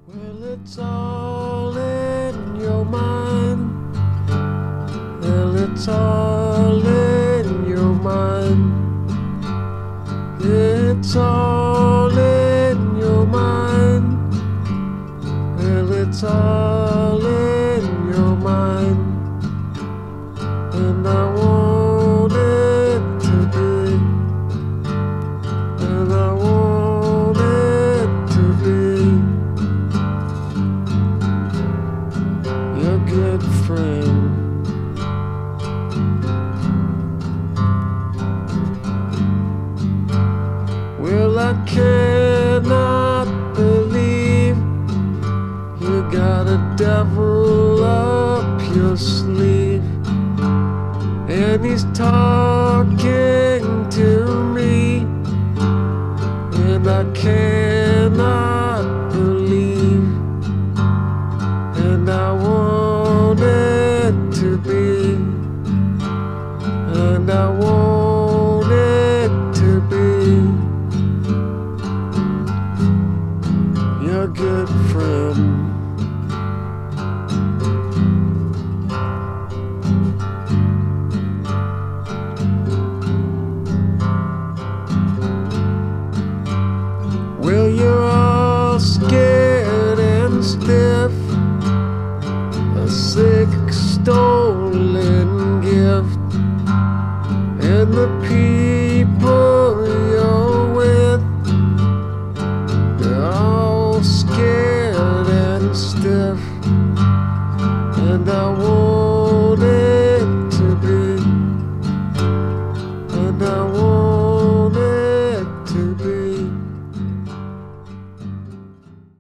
Well, it's all in your mind. Well, it's all in your mind. It's all in your mind. Well, it's all in your mind. And I want it to be. And I want it to be your good friend. Well, I cannot believe you got a devil up your sleeve, and he's talking to me, and I cannot believe, and I want it to be, and I want it to be your good friend.